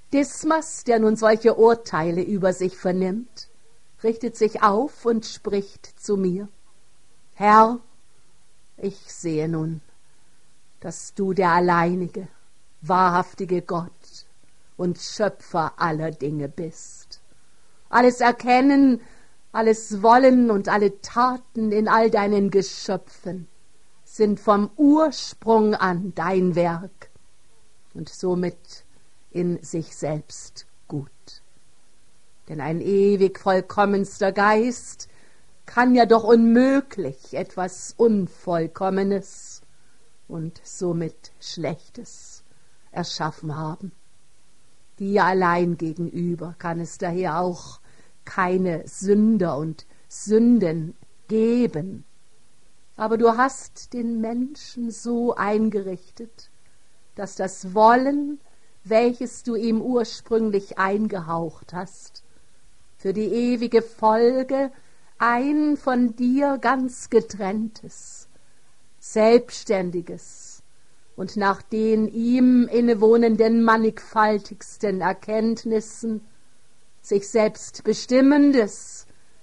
Dismas, der nun solche Urteile über sich vernimmt, richtet sich auf und spricht zu mir: Herr, ich sehe nun, dass du der alleinige, wahrhaftige Gott und Schöpfer aller Dinge bist. Alles Erkennen, alles Wollen und alle Taten in all deinen Geschöpfen sind vom Ursprung an dein Werk und somit in sich selbst gut. Denn ein ewig vollkommenster Geist kann ja doch unmöglich etwas Unvollkommenes und somit Schlechtes erschaffen haben. Dir allein gegenüber kann es daher auch keine Sünder und Sünden geben. Aber du hast den Menschen so eingerichtet, dass das Wollen, welches du ihm ursprünglich eingehaucht hast, für die ewige Folge ein von dir ganz getrenntes, selbstständiges und nach den ihm innewohnenden mannigfaltigsten Erkenntnissen sich selbst bestimmendes,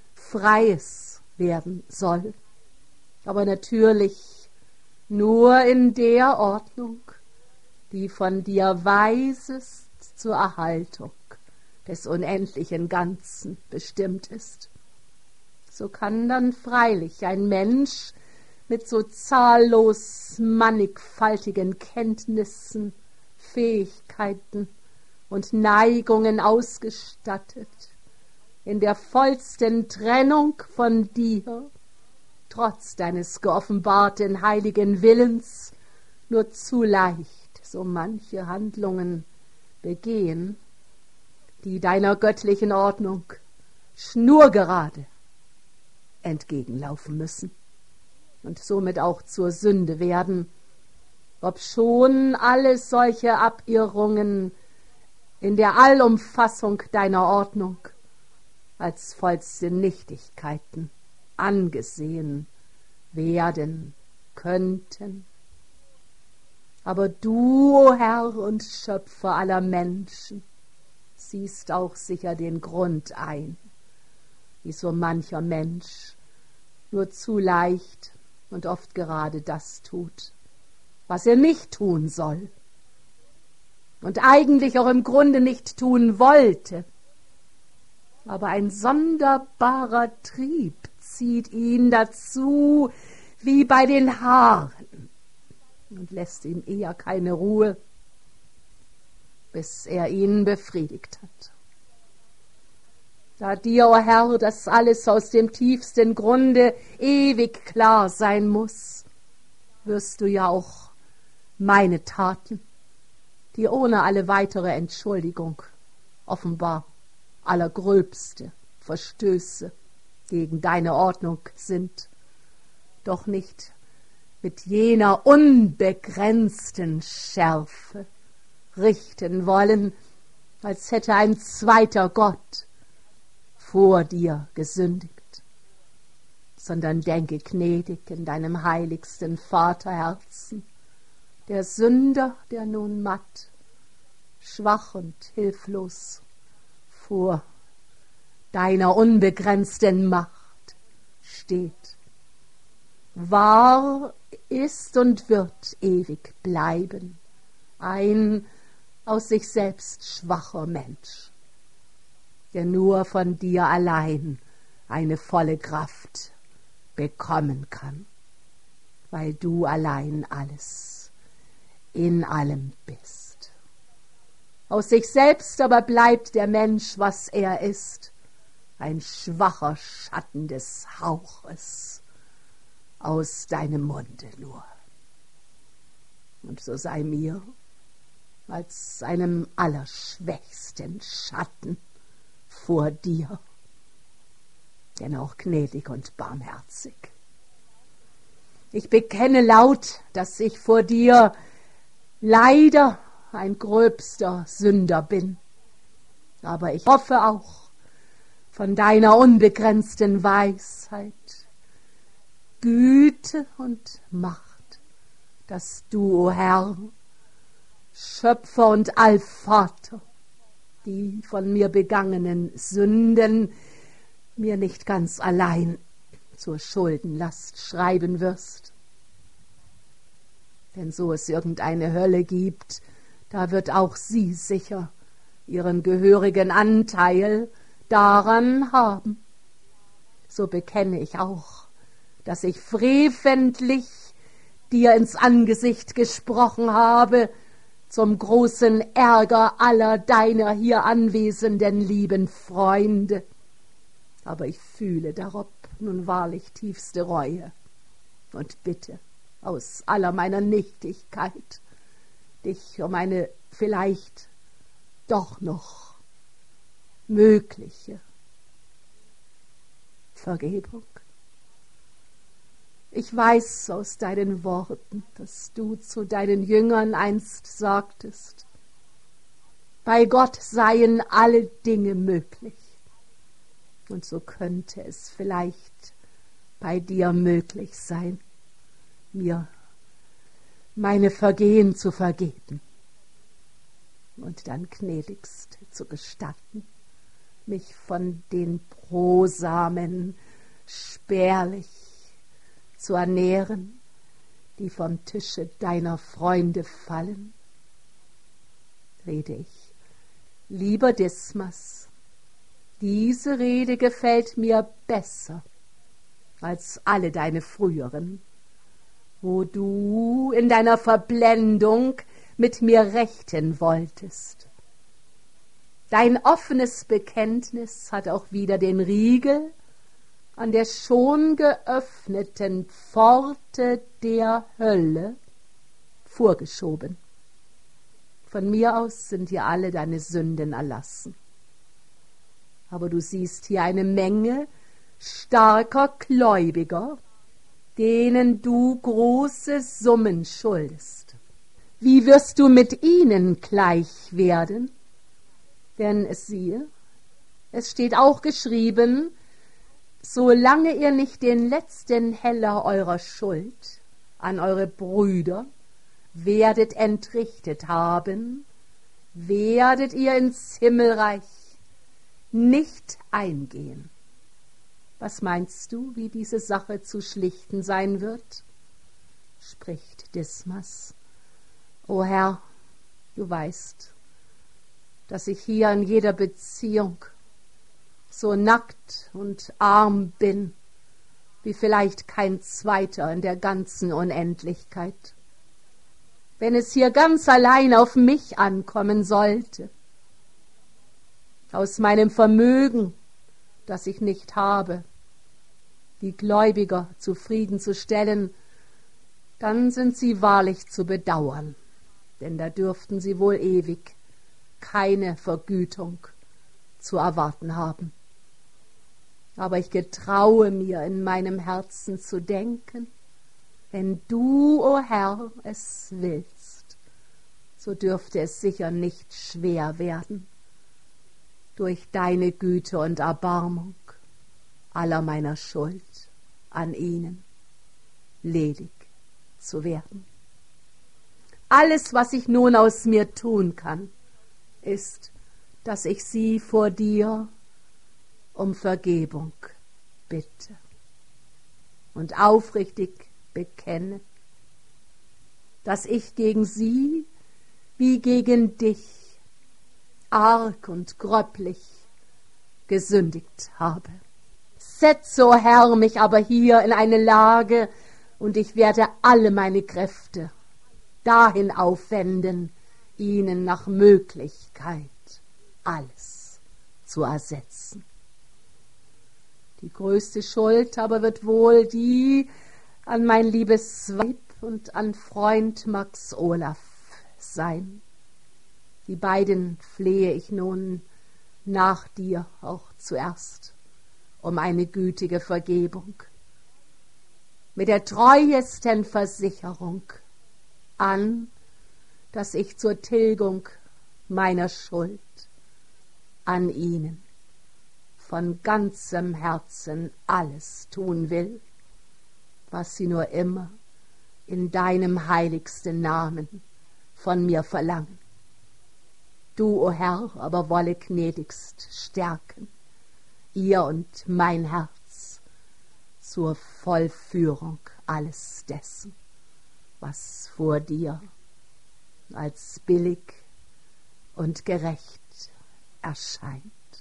freies werden soll. Aber natürlich nur in der Ordnung, die von dir weisest zur Erhaltung des unendlichen Ganzen bestimmt ist. So kann dann freilich ein Mensch mit so zahllos mannigfaltigen Kenntnissen, Fähigkeiten und Neigungen ausgestattet, in der vollsten Trennung von dir, trotz deines geoffenbarten heiligen Willens, nur zu leicht so manche Handlungen begehen, die deiner göttlichen Ordnung schnurgerade entgegenlaufen müssen und somit auch zur Sünde werden, obschon alle solche Abirrungen in der Allumfassung deiner Ordnung als vollste Nichtigkeiten angesehen werden könnten. Aber du, o Herr und Schöpfer aller Menschen, siehst auch sicher den Grund ein, wie so mancher Mensch nur zu leicht und oft gerade das tut, was er nicht tun soll und eigentlich auch im Grunde nicht tun wollte. Aber ein sonderbarer Trieb zieht ihn dazu wie bei den Haaren und lässt ihm eher keine Ruhe, bis er ihn befriedigt hat. Da dir, o Herr, das alles aus dem tiefsten Grunde ewig klar sein muss, wirst du ja auch meine Taten, die ohne alle weitere Entschuldigung offenbar allergröbste Verstöße gegen deine Ordnung sind, doch nicht mit jener unbegrenzten Schärfe richten wollen, als hätte ein zweiter Gott vor dir gesündigt, sondern denke gnädig in deinem heiligsten Vaterherzen, der Sünder, der nun matt, schwach und hilflos vor deiner unbegrenzten Macht steht. Wahr ist und wird ewig bleiben ein aus sich selbst schwacher Mensch, der nur von dir allein eine volle Kraft bekommen kann, weil du allein alles in allem bist. Aus sich selbst aber bleibt der Mensch, was er ist, ein schwacher Schatten des Hauches aus deinem Munde nur. Und so sei mir als einem allerschwächsten Schatten vor dir, denn auch gnädig und barmherzig. Ich bekenne laut, dass ich vor dir leider ein gröbster Sünder bin, aber ich hoffe auch von deiner unbegrenzten Weisheit, Güte und Macht, dass du, o Herr, Schöpfer und Allvater, die von mir begangenen Sünden mir nicht ganz allein zur Schuldenlast schreiben wirst. Denn so es irgendeine Hölle gibt, da wird auch sie sicher ihren gehörigen Anteil daran haben. So bekenne ich auch, dass ich freventlich dir ins Angesicht gesprochen habe, zum großen Ärger aller deiner hier anwesenden lieben Freunde. Aber ich fühle darob nun wahrlich tiefste Reue und bitte aus aller meiner Nichtigkeit dich um eine vielleicht doch noch mögliche Vergebung. Ich weiß aus deinen Worten, dass du zu deinen Jüngern einst sagtest, bei Gott seien alle Dinge möglich. Und so könnte es vielleicht bei dir möglich sein, mir meine Vergehen zu vergeben und dann gnädigst zu gestatten, mich von den Brosamen spärlich zu ernähren, die vom Tische deiner Freunde fallen. Rede ich, lieber Dismas, diese Rede gefällt mir besser als alle deine früheren, wo du in deiner Verblendung mit mir rechten wolltest. Dein offenes Bekenntnis hat auch wieder den Riegel an der schon geöffneten Pforte der Hölle vorgeschoben. Von mir aus sind dir alle deine Sünden erlassen. Aber du siehst hier eine Menge starker Gläubiger, denen du große Summen schuldest. Wie wirst du mit ihnen gleich werden? Denn siehe, es steht auch geschrieben, solange ihr nicht den letzten Heller eurer Schuld an eure Brüder werdet entrichtet haben, werdet ihr ins Himmelreich nicht eingehen. Was meinst du, wie diese Sache zu schlichten sein wird? Spricht Dismas. O Herr, du weißt, dass ich hier in jeder Beziehung so nackt und arm bin, wie vielleicht kein zweiter in der ganzen Unendlichkeit. Wenn es hier ganz allein auf mich ankommen sollte, aus meinem Vermögen, das ich nicht habe, die Gläubiger zufriedenzustellen, dann sind sie wahrlich zu bedauern, denn da dürften sie wohl ewig keine Vergütung zu erwarten haben. Aber ich getraue mir in meinem Herzen zu denken, wenn du, o Herr, es willst, so dürfte es sicher nicht schwer werden, durch deine Güte und Erbarmung aller meiner Schuld an ihnen ledig zu werden. Alles, was ich nun aus mir tun kann, ist, dass ich sie vor dir um Vergebung bitte und aufrichtig bekenne, dass ich gegen sie wie gegen dich arg und gröblich gesündigt habe. Setze, o Herr, mich aber hier in eine Lage, und ich werde alle meine Kräfte dahin aufwenden, ihnen nach Möglichkeit alles zu ersetzen. Die größte Schuld aber wird wohl die an mein liebes Weib und an Freund Max Olaf sein. Die beiden flehe ich nun nach dir auch zuerst um eine gütige Vergebung, mit der treuesten Versicherung an, dass ich zur Tilgung meiner Schuld an ihnen von ganzem Herzen alles tun will, was sie nur immer in deinem heiligsten Namen von mir verlangen. Du, o Herr, aber wolle gnädigst stärken ihr und mein Herz zur Vollführung alles dessen, was vor dir als billig und gerecht erscheint.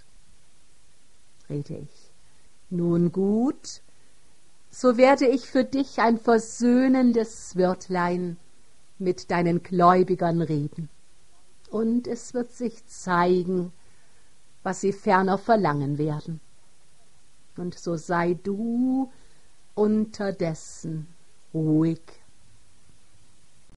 Rede ich nun gut, so werde ich für dich ein versöhnendes Wörtlein mit deinen Gläubigern reden, und es wird sich zeigen, was sie ferner verlangen werden. Und so sei du unterdessen ruhig